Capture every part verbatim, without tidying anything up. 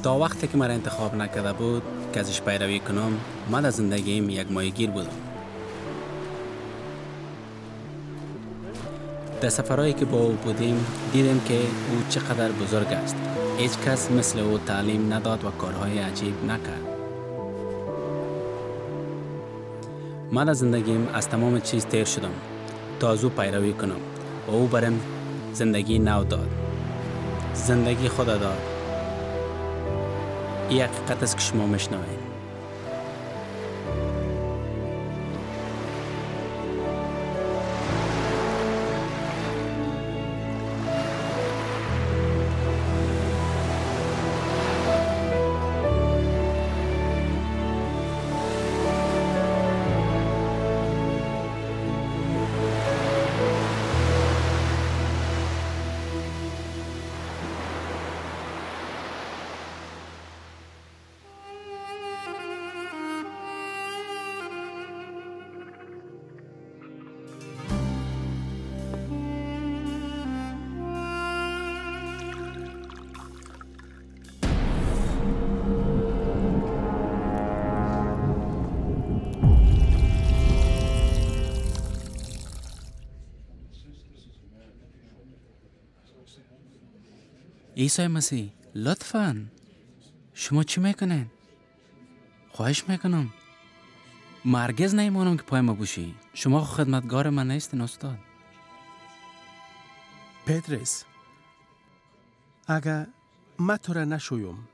تا وقتی که مرا انتخاب نکرده بود که ازش پیروی کنم، من از زندگیم یک ماهیگیر بودم. در سفرهایی که با او بودیم دیدیم که او چقدر بزرگ است. هیچ کس مثل او تعلیم نداد و کارهای عجیب نکرد. من از زندگیم از تمام چیز تیر شدم تا از او پیروی کنم و او برام زندگی نو داد. زندگی خود داد. این حقیقت است که شما میشنوید. عیسی مسیح، لطفاً شما چی میکنین؟ خواهش میکنم مرگز نیمانم که پای ما بوشی. شما خدمتگار من نیستین استاد. پترس، اگر من تو را نشویم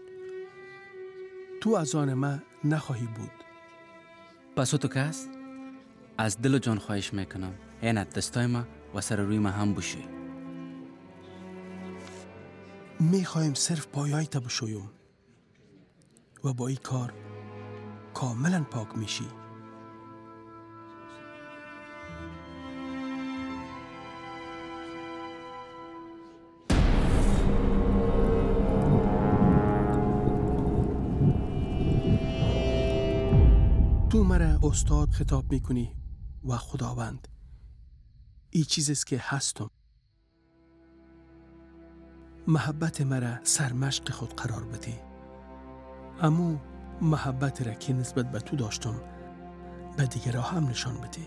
تو از آن من نخواهی بود. پس تو کس از دل و جان خواهش میکنم اینت دستای ما و سر روی ما هم بوشی. میخوایم صرف پایای تا بشویم و با این کار کاملا پاک میشی. تو مرا استاد خطاب میکنی و خداوند، این چیزیست که هستم. محبت مرا سرمشق خود قرار بدی. امو محبت را که نسبت به تو داشتم به دیگرها هم نشان بدی.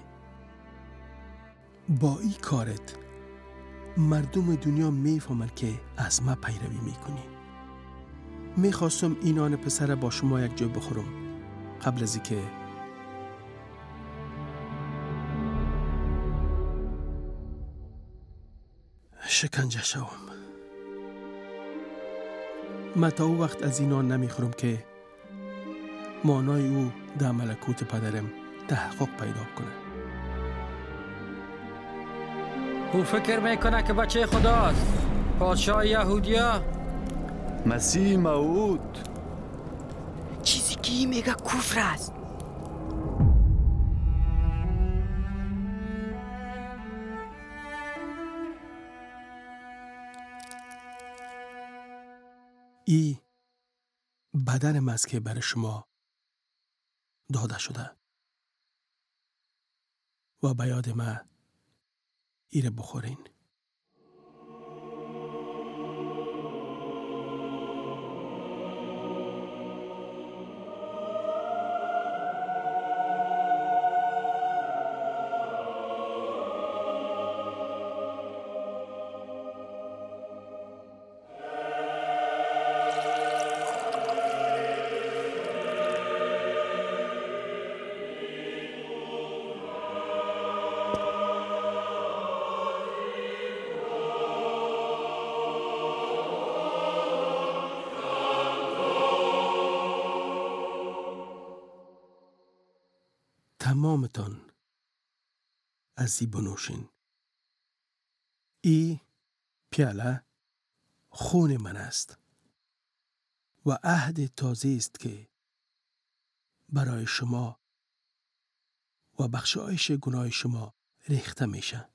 با این کارت مردم دنیا میفهمند که از ما پیروی میکنی. میخواستم این آن پسر با شما یک جا بخورم قبل از اینکه شکنجه شوم. من تا او وقت از این آن نمیخورم که معنای او در ملکوت پدرم تحقق پیدا کنه. او فکر میکنه که بچه خداست، پادشاه یهودیا. مسیح موعود. چیزی که این میگه کفر است. ای بدن من است که برای شما داده شده و به یاد من ایره بخورین. تمامتان از ای بنوشین. ای پیاله خون من است و عهد تازه است که برای شما و بخشایش گناه شما ریخته میشه.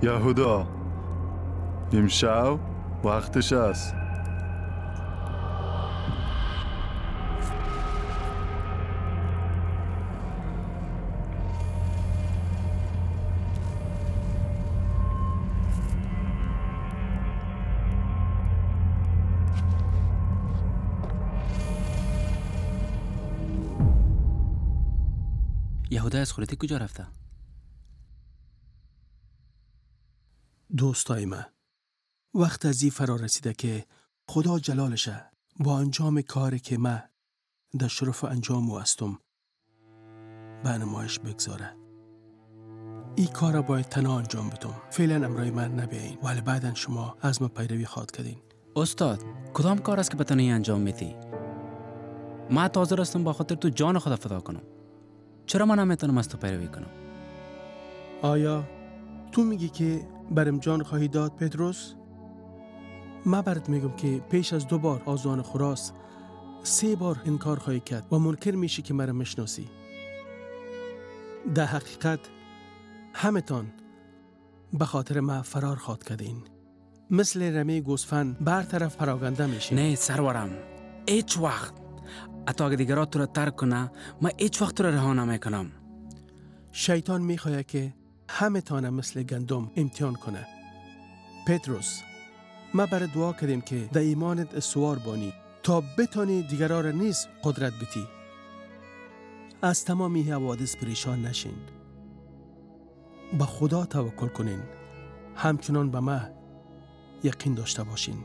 یهودا امشب وقتش است. یهودا از خودتی کجا رفته؟ دوستای من، وقت از این فرا رسیده که خدا جلالشه با انجام کاری که من در شرف انجام و هستم به نمایش بگذاره. این کار باید تنها انجام بدم. فعلا امرای من نبیاین، ولی بعدن شما از من پیروی خواد کردین. استاد، کدام کار است که به تنهایی انجام میدی؟ من حاضر هستم با خاطر تو جان خدا فدا کنم. چرا من نمیتونم از تو پیروی کنم؟ آیا تو میگی که برم جان خواهی داد پتروس؟ من برات میگم که پیش از دو بار آذان خوراس سه بار انکار خواهی کرد و منکر میشی که مرا میشناسی. در حقیقت همه تان به خاطر من فرار خواد کردین. مثل رمه گوسفند برطرف پراگنده میشین. نه سرورم، هیچ وقت. حتی اگه دیگرات تو را ترک کنه، من هیچ وقت تو را رها نمیکنم. شیطان میخواد که همه تانه مثل گندم امتحان کنه. پتروس، ما برای دعا کردیم که در ایمانت سوار بانی تا بتانی دیگرها را نیز قدرت بتی. از تمامی حوادث پریشان نشین. به خدا توکل کنین. همچنان به ما یقین داشته باشین.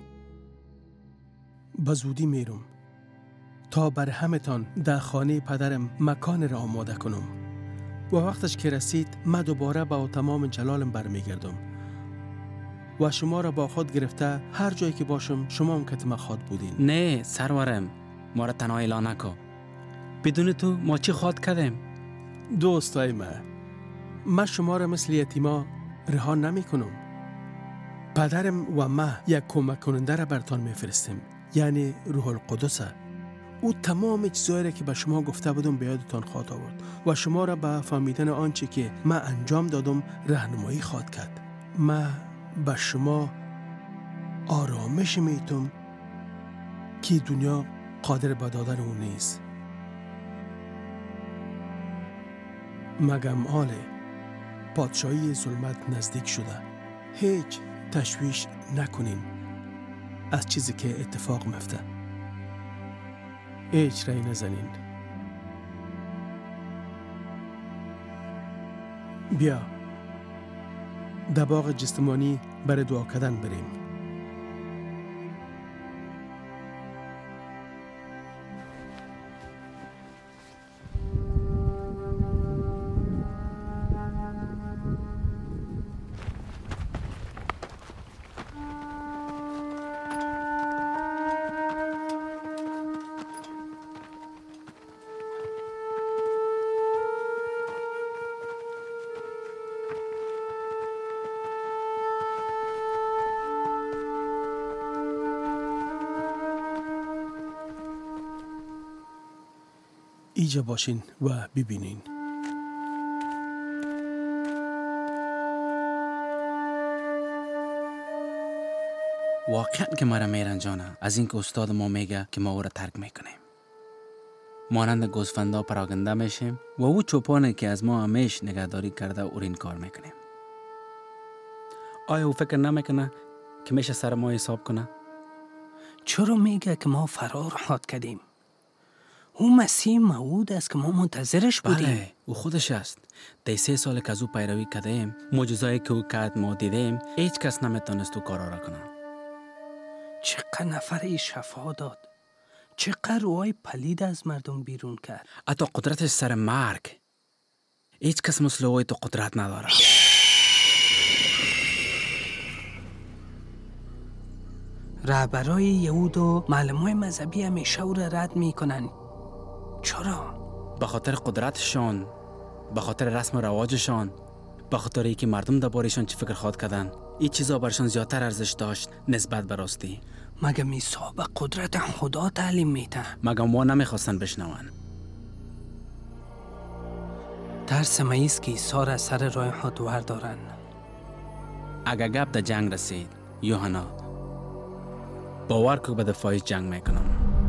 به زودی میرم تا بر همه تان در خانه پدرم مکان را آماده کنم و وقتش که رسید من دوباره با تمام جلالم برمیگردم و شما را با خود گرفته هر جایی که باشم شما هم کتم خود بودین. نه سرورم، ما را تنها اعلان نکن. بدون تو ما چی خواد کردیم؟ دوستای من، من شما را مثل یتیما رها نمی کنم. پدرم و ما یک کمک کننده را برتان میفرستیم، یعنی روح القدس. او تمام چیزایی که به شما گفته بودم به یادتان خواهد آورد و شما را به فهمیدن آنچه که من انجام دادم راهنمایی خواهد کرد. من به شما آرامش میتم که دنیا قادر به دادن اون نیست. مگم آله پادشاهی ظلمت نزدیک شده. هیچ تشویش نکنین از چیزی که اتفاق میفته. هیچ رای نزنین. بیا در باغ جسمانی برای دعا کردن بریم. ایجا باشین و ببینین. واقعا که مرا میرنجانه از اینکه استاد ما میگه که ما او را ترک میکنیم. مانند گوسفندا پراگنده میشیم و او چوپانه که از ما همیش نگهداری کرده او این کار میکنیم. آیا او فکر نمیکنه که میشه سر ما حساب کنه؟ چرا میگه که ما فرار خواد کردیم؟ او مسیح موعود است که ما منتظرش بودیم. بله، او خودش است. ده سه سال که از او پیروی کردیم، معجزه‌ای که او کرد ما دیدیم، هیچ کس نمیتونست او کارا را کنه. چقدر نفر شفا داد، چقدر روحای پلید از مردم بیرون کرد. حتی قدرتش سر مرگ، هیچ کس مثل اوی تو قدرت نداره. رهبرای یهود و معلمای مذهبی همیشه او را رد میکنن. چرا؟ به خاطر قدرتشان، به خاطر رسم و رواجشان، به خاطر اینکه مردم دربارشان چی فکر خواد کردن. این چیزا برشان زیادتر ارزش داشت نسبت به راستی. مگه عیسی به قدرت خدا تعلیم میده؟ مگه ما نمیخواستن بشنون؟ ترس مایست که عیسی را سر راه خود وردارن. اگه گپ در جنگ رسید یوحنا باور که به دفاعش جنگ میکنم.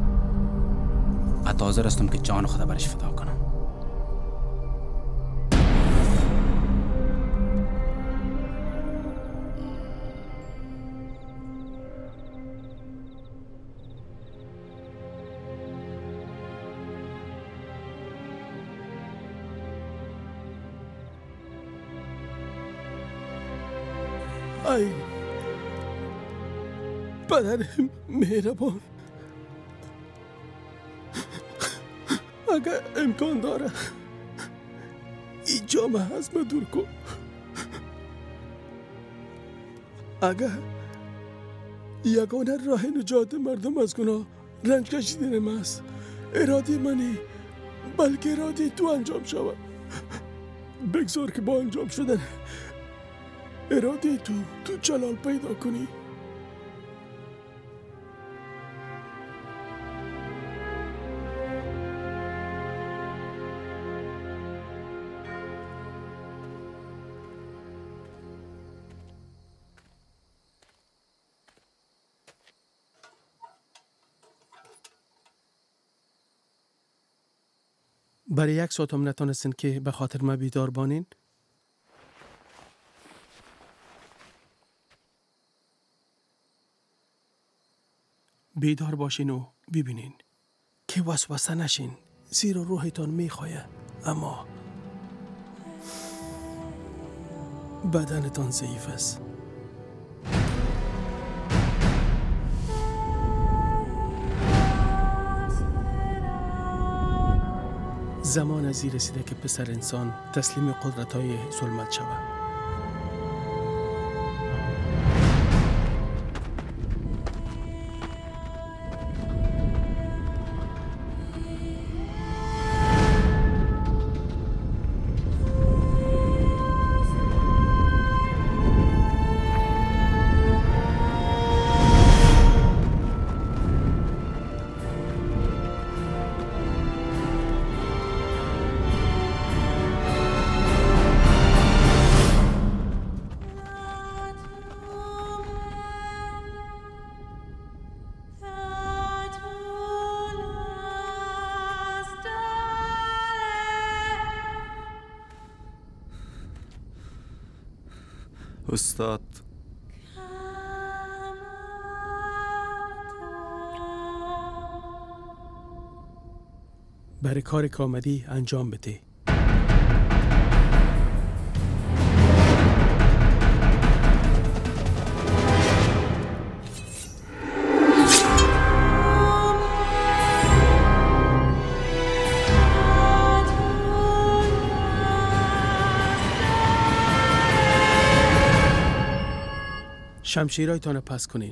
حتی حاضر هستم که جان خدا برش فدا کنم. ای پدر مهربان، اگر امکان داره این جامعه از من دور کن. اگر یگانه راه نجات مردم از گناه رنج کشیدن من است، اراده منی بلکه اراده تو انجام شود. بگذار که با انجام شدن اراده تو تو جلال پیدا کنی. برای یک ساعت هم نتانستین که به خاطر ما بیدار بانین؟ بیدار باشین و ببینین که وسوسه نشین، زیرا روحتان میخواه اما بدنتان ضعیف است. زمان از این رسیده که پسر انسان تسلیم قدرت‌های ظلمت شود. استاد برای کار که آمدی انجام بده. شمشیرایتان پس کنین.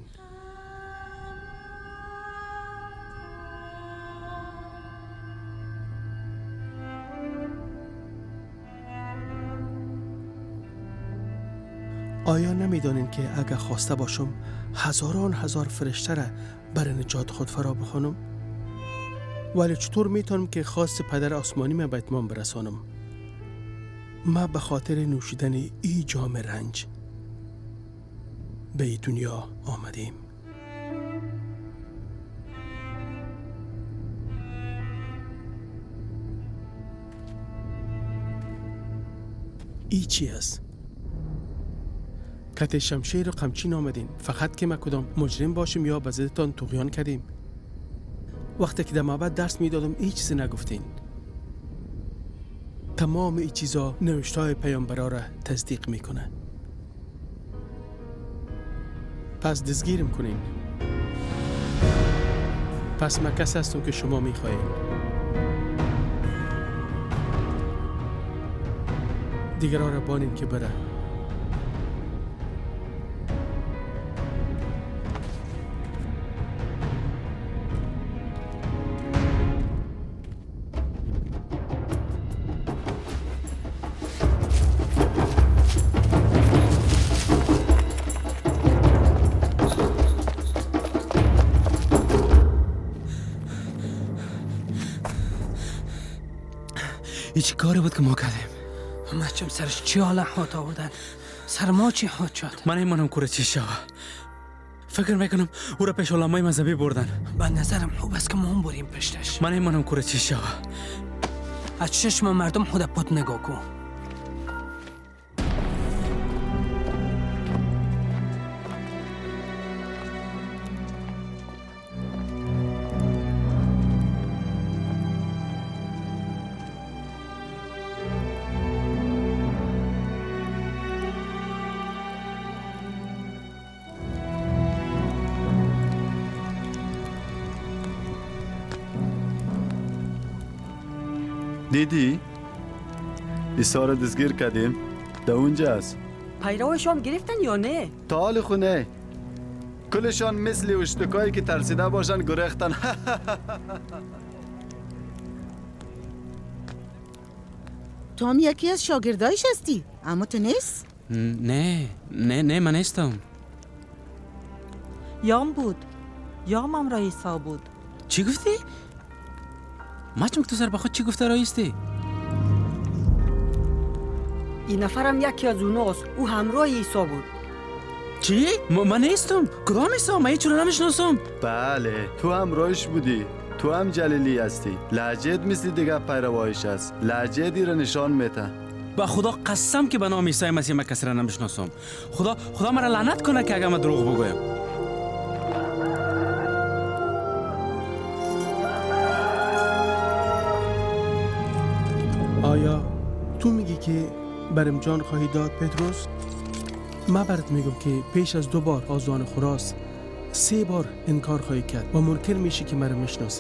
آیا نمیدانین که اگر خواسته باشم هزاران هزار فرشته را برای نجات خود فرا بخوانم؟ ولی چطور میتونم که خواست پدر آسمانی من به اتمام برسانم؟ ما به خاطر نوشیدن ای جام رنج به ای دنیا آمدیم. ای چی است؟ کت شمشیر و قمچین آمدین فقط که ما کدام مجرم باشیم یا به ضدتان طغیان کردیم؟ وقتی که در معبد درس میدادم ای چیزی نگفتین. تمام ای چیزا نوشته‌های پیامبرا را تصدیق میکنه. پس دستگیرم کنین. پس من کس هستم که شما میخواهید. دیگران را بانین که بره. این چی کاری بود که ما کردیم؟ محچم سرش چی حالا حات آوردن؟ سر ما چی حاد شد؟ من ایمانم کوره چی شوه. فکر میکنم او را پیش علمای مذهبی بردن. به نظرم خوب است که ما هم بریم پشتش. من ایمانم کوره چی شوه. از چشم مردم خود پت نگاه کن. دیدی؟ عیسی را دستگیر کردیم. در اونجا است. پیروشان گرفتن یا نه؟ تا حال خونه کلشان مثل اشتکایی که ترسیده باشن گریختن. تو هم یکی از شاگردایش هستی اما تو نیست؟ نه نه نه من نیستم. یام بود. یامم رئیسا بود. چی گفتی؟ مچ مکتوزر با خود چی گفته رئیستی؟ این نفرم یکی از اوناست. او همراه عیسی بود. چی؟ م- من نیستم. کدام عیسی؟ من هیچ رو نمیشناسم. بله تو هم روش بودی. تو هم جلیلی هستی. لهجهت مثل دیگه پیروایش است. لهجهتی را نشان میده. با خدا قسم که به نام عیسی مسیح من کسی را نمیشناسم. خدا خدا مرا لعنت کنه که اگه من دروغ بگویم. آیا تو میگی که برم جان خواهی داد پتروس؟ من برات میگم که پیش از دو بار آذان خراس سه بار انکار خواهی کرد و منکر میشی که مرا میشناسی.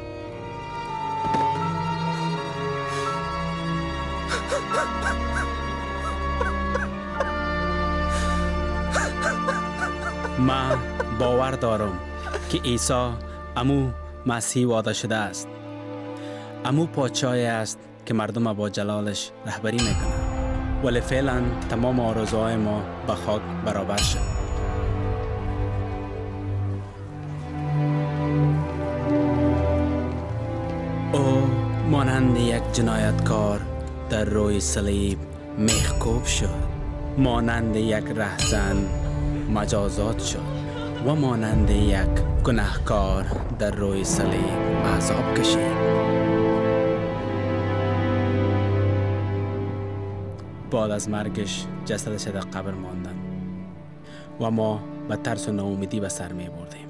من باور دارم که عیسی امو مسیح وعده شده است. امو پادشاهی است که مردم با جلالش رهبری میکنه. ولی فعلا تمام آرزوهای ما به خاک برابر شد. او مانند یک جنایتکار در روی صلیب میخکوب شد. مانند یک رهزن مجازات شد و مانند یک گناهکار در روی صلیب عذاب کشید. بعد از مرگش جسدش در قبر ماندن و ما به ترس و ناامیدی به سر می بردیم.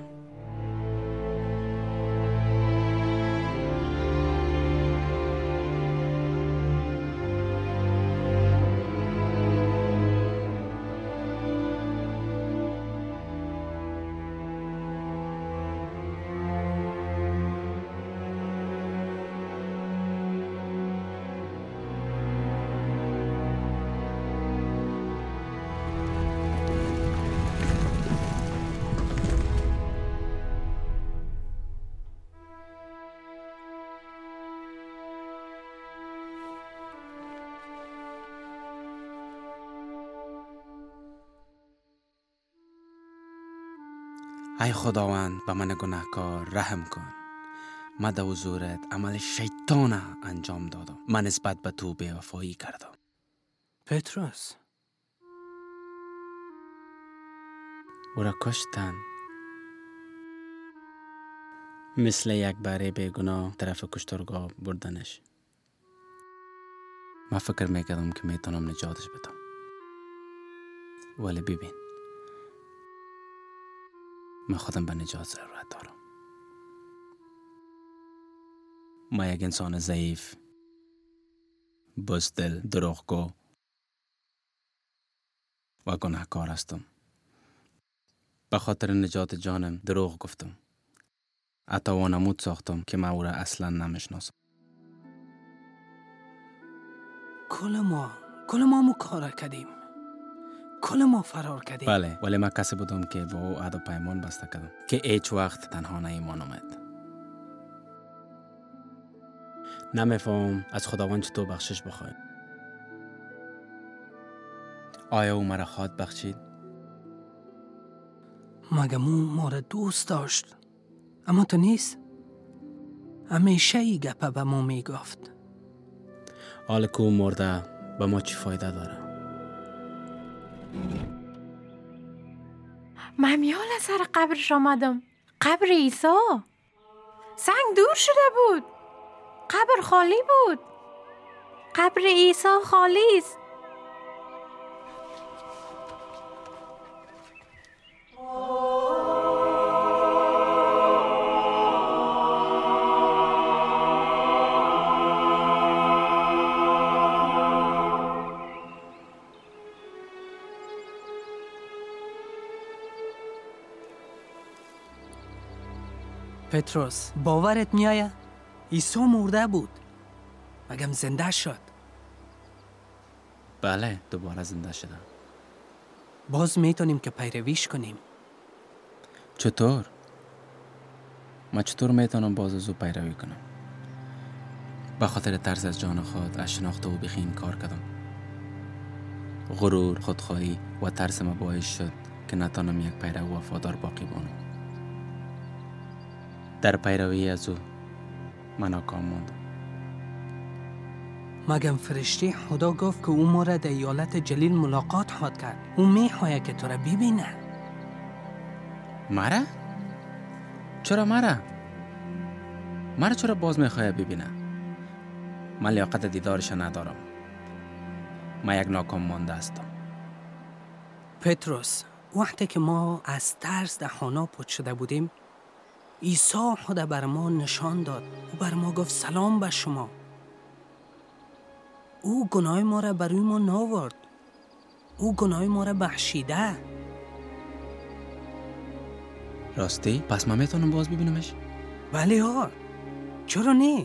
ای خداوند به من گناهکار رحم کن. من در حضورت عمل شیطان انجام دادم. من نسبت به تو بی‌وفایی کردم. پتروس او را کشتن. مثل یک بره بیگناه طرف کشتارگاه بردنش. من فکر میکردم که میتونم نجاتش بدم. ولی ببین من خودم به نجات ضرورت دارم. من یک انسان ضعیف، بزدل، دروغگو و گناهکار هستم. به خاطر نجات جانم دروغ گفتم. حتی وانمود ساختم که من او را اصلا نمیشناسم. کل ما کل ما مو کار کردیم. کل ما فرار کردیم. بله، ولی من کسی بودم که با او عهد و پیمان بسته کردم که هیچ وقت تنها نایمان آمد. نمیفهم از خداوند چطور بخشش بخوایم. آیا او مرا خواهد بخشید؟ مگه مو ما را دوست داشت؟ اما تو نیست. همیشه ای گپه به ما میگفت. حال که او مرده به ما چی فایده داره؟ من یال سر قبرش آمدم. قبر عیسی. سنگ دور شده بود. قبر خالی بود. قبر عیسی خالی است. پتروس باورت میآید؟ عیسی مرده بود مگم زنده شد؟ بله دوباره زنده شدم. باز میتونیم که پیرویش کنیم. چطور؟ من چطور میتونم باز از او پیروی کنم؟ به خاطر ترس از جان خود از شناخت او بیخی انکار کردم. غرور، خودخواهی و ترس ما باعث شد که نتانم یک پیرو وفادار باقی بمانم. در پیروی از او من ناکام ماندم. مگم فرشته خدا گفت که او ما را در ایالت جلیل ملاقات خواهد کرد. او میخواهد که تو را ببینه. مرا؟ چرا مرا؟ مرا چرا باز میخواهد ببینه؟ من لیاقت دیدارش ندارم. من یک ناکام مانده هستم. پتروس، وقتی که ما از ترس در خانه پوت شده بودیم، عیسی خود بر ما نشان داد و بر ما گفت سلام به شما. او گناه ما را بر روی ما ناورد. او گناه ما را بخشیده. راستی؟ پس من میتونم باز ببینمش؟ بله ها، چرا نه؟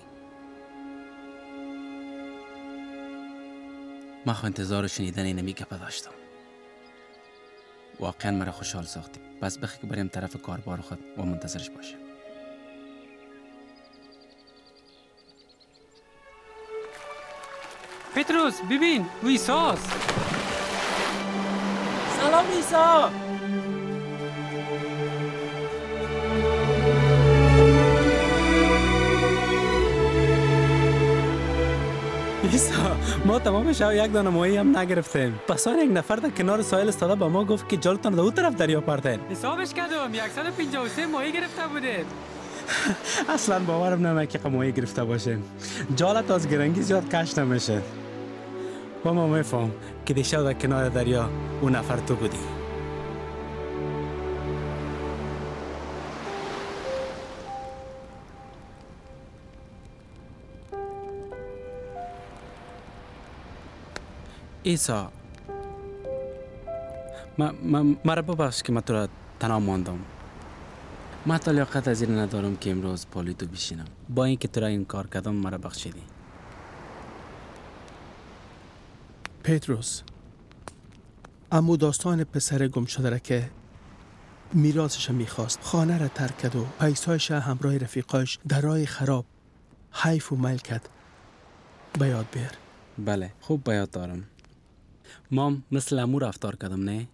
من خو انتظار شنیدن این میگه داشتم. واقعا مرا خوشحال ساختی. پس بخی که بریم طرف کاربار خود و منتظرش باشیم. پتروس ببین، او عیسی است. سلام عیسی. عیسی، ما تمام شب یک دانه ماهی هم نگرفتیم. پس آن یک نفر در کنار ساحل استاده با ما گفت که جالتان در اون طرف دریا پردین. حسابش کردم صد و پنجاه و سه ماهی گرفته بودید. اصلا باورم نمیاد که ماهی گرفته باشیم. جالت از گرنگی زیاد کش نمیشه. و ما میفهم که دیشب در کنار دریا اون نفر تو بودی. عیسی، مرا ببخش که من تو را تنها ماندم. من تا لیاقت از این ندارم که امروز پالی تو بشینم. با این که تو را این کار کردم مرا بخشیدی. پتروس، اما داستان پسر گم شده را که میراثش میخواست خانه را ترک کرد و پیسایش همراه رفیقایش در راه خراب حیف و میل کرد به یاد بیار. بله، خوب به یاد دارم. مام مثل امو رفتار کردم نه؟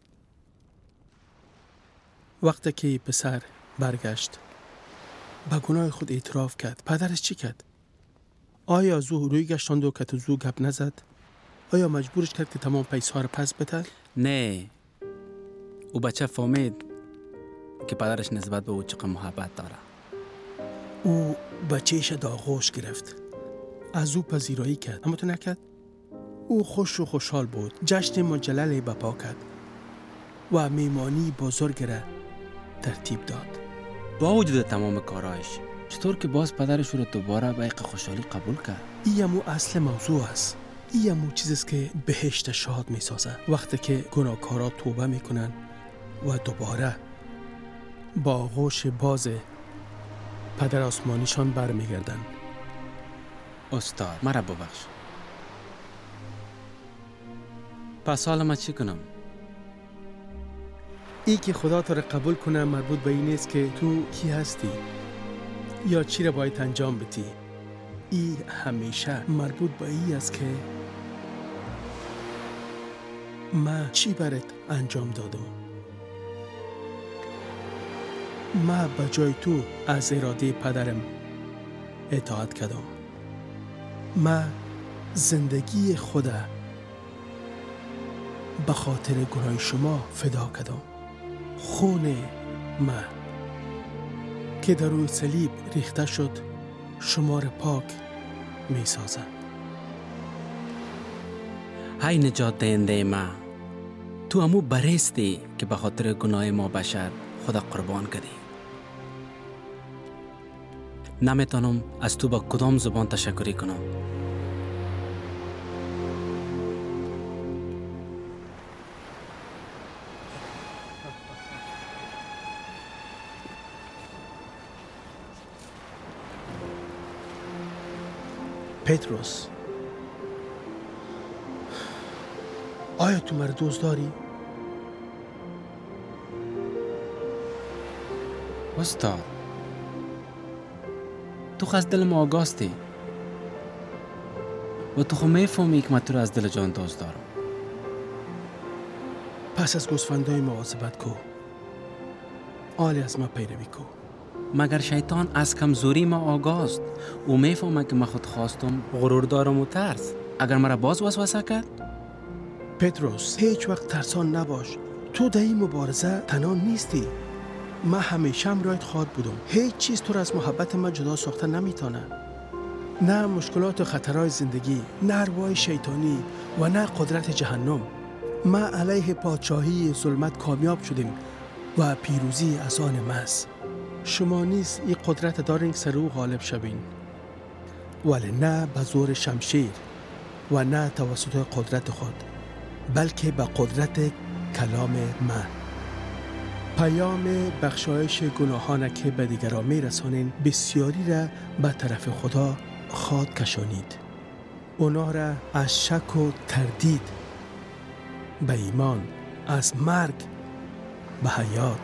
وقتی که پسر برگشت به گناه خود اعتراف کرد، پدرش چی کرد؟ آیا زو روی گشتاند و که تو زو گپ نزد؟ آیا مجبورش کرد که تمام پیسه ها رو پس بده؟ نه، او بچه فهمید که پدرش نسبت به او چقدر محبت داره. او بچهش داغوش گرفت، از او پذیرایی کرد، اما تو نکرد. او خوش و خوشحال بود، جشن مجلل بپا کرد و میمانی بزرگ را ترتیب داد. با وجود تمام کارایش چطور که باز پدرش رو دوباره به یک خوشحالی قبول کرد؟ ایمو اصل موضوع است. ایمو چیزیست که بهشت شاد می سازه. وقتی که گناهکارا توبه میکنن و دوباره با آغوش باز پدر آسمانیشان برمیگردن. استاد مرا ببخش. پس حالا من چی کنم؟ ای که خدا تو را قبول کنه مربوط به این نیست که تو کی هستی یا چی را باید انجام بدی. ای همیشه مربوط به ای است که من چی برات انجام دادم. من به جای تو از اراده پدرم اطاعت کردم. من زندگی خودم به خاطر گناه شما فدا کردم. خون ما که در روی صلیب ریخته شد شما را پاک می سازد. های نجات دهنده ما، تو امو بریستی که به خاطر گناه ما بشر خدا قربان کردی. نمیتونم از تو با کدام زبان تشکری کنم. پتروس، آیا تو مرا دوست داری؟ استاد، تو خود از دل ما آگاستی و تو خود میفهمی که من تو رو از دل جان دوست دارم. پس از گوسفندای مواظبت کو، آلی از ما پیروی کو. مگر شیطان از کمزوری ما آگاست او میفهمه که من خود خواستم، غرور دارم و ترس. اگر مرا باز وسوسه کرد؟ پتروس، هیچ وقت ترسان نباش. تو در این مبارزه تنها نیستی. من همیشه همراهت خواهد بودم. هیچ چیز تو را از محبت من جدا ساخته نمیتونه. نه مشکلات و خطرهای زندگی، نه ارواح شیطانی و نه قدرت جهنم. ما علیه پادشاهی ظلمت کامیاب شدیم و پیروزی از آن ماست. شما نیز این قدرت دارین که سر او غالب شوین، ولی نه به زور شمشیر و نه توسط قدرت خود، بلکه به قدرت کلام من. پیام بخشایش گناهان که به دیگران میرسانین بسیاری را به طرف خدا خواد کشانید. اونا را از شک و تردید به ایمان، از مرگ به حیات،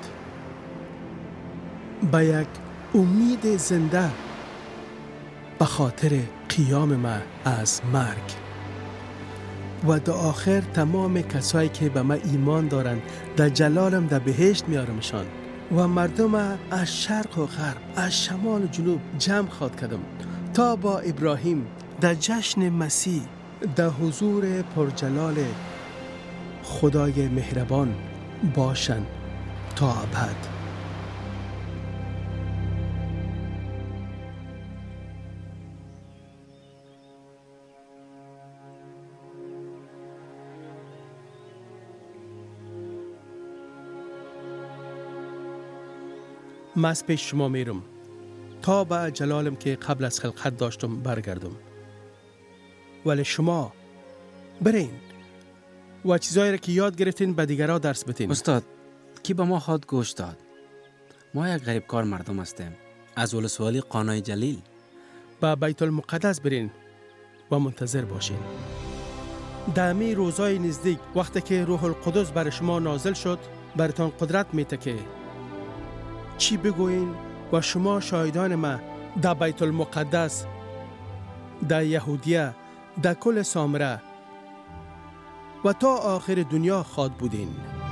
به یک امید زنده به خاطر قیام من از مرگ. و در آخر تمام کسایی که به من ایمان دارند در جلالم در بهشت میارمشان و مردم از شرق و غرب، از شمال و جنوب جمع خواد کردم تا با ابراهیم در جشن مسیح در حضور پرجلال خدای مهربان باشند تا ابد. من از پیش شما میرم تا به جلالم که قبل از خلقت داشتم برگردم. ولی شما برین و چیزایی را که یاد گرفتین به دیگرها درس بتین. استاد، کی به ما خود گوش داد؟ ما یک غریب کار مردم هستیم از ولسوالی قانای جلیل. به بیت المقدس برین و منتظر باشین. در می روزای نزدیک وقتی که روح القدس بر شما نازل شد برتان قدرت میته که چی بگوین و شما شاهدان ما در بیت المقدس، در یهودیه، در کل سامره و تا آخر دنیا خواد بودین.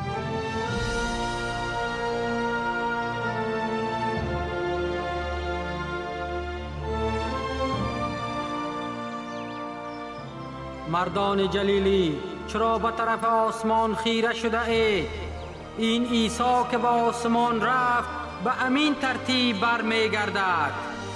مردان جلیلی، چرا به طرف آسمان خیره شده اید؟ این عیسی که به آسمان رفت به امین ترتیب برمی گردد.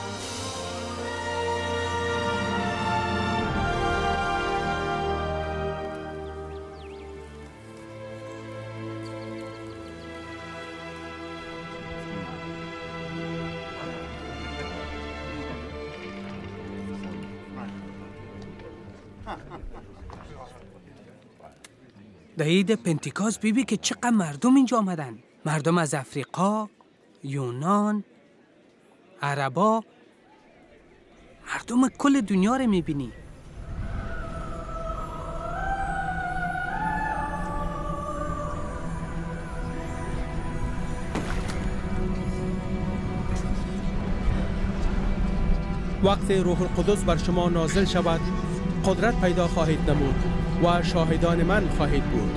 در عید پنتیکاست بیبی که چقدر مردم اینجا آمدن. مردم از افریقا، یونان، عربا، مردم کل دنیا رو میبینی. وقتی روح القدس بر شما نازل شود قدرت پیدا خواهید نمود و شاهدان من خواهید بود.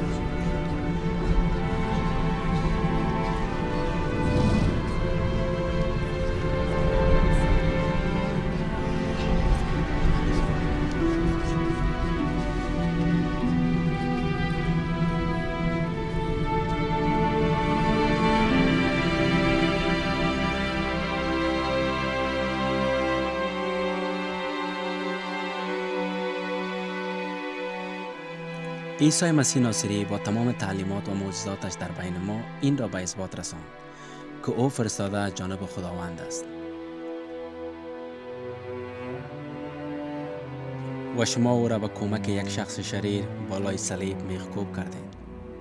عیسی مسیح ناصری با تمام تعلیمات و معجزاتش در بین ما این را به اثبات رساند که او فرستاده از جانب خداوند است. و شما او را به کمک یک شخص شریر بالای صلیب میخکوب کردید.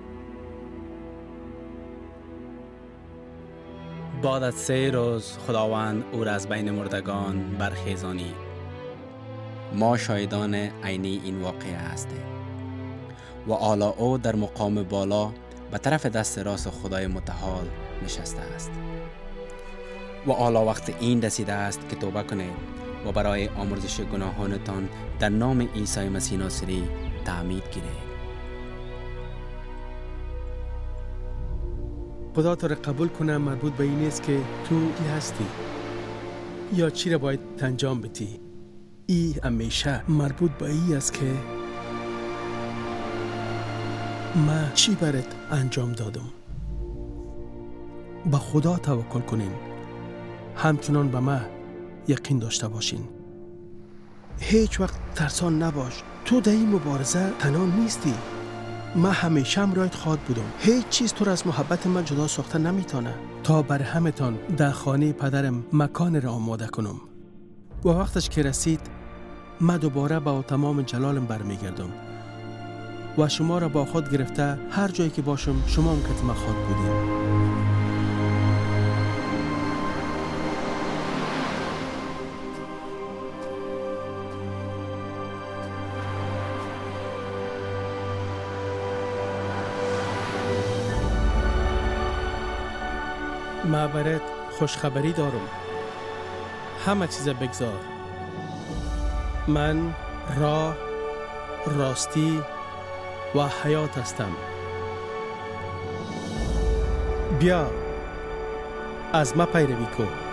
بعد از سه روز خداوند او را از بین مردگان برخیزانی. ما شاهدان عینی این واقعه هستیم. و حالا او در مقام بالا به طرف دست راست خدای متعال نشسته است. و حالا وقت این رسیده است که توبه کنید و برای آمرزش گناهانتان در نام عیسی مسیح ناصری تعمید گیرید. خدا تو را قبول کنه مربوط به این است که تو کی هستی یا چی را باید انجام بدی. ای همیشه مربوط به این است که ما چی برات انجام دادم. به خدا توکل کنین، همچنان به ما یقین داشته باشین. هیچ وقت ترسان نباش. تو در این مبارزه تنها نیستی. من همیشه همراهت خواهد بودم. هیچ چیز تو را از محبت من جدا ساخته نمیتونه. تا بر همتان در خانه پدرم مکان را آماده کنم و وقتش که رسید من دوباره با تمام جلالم برمیگردم و شما را با خود گرفته هر جایی که باشم شما هم که من خواهد بودیم. ما برات خوشخبری دارم. همه چیز بگذار. من راه، راستی و حیات هستم. بیا از ما پیروی کن.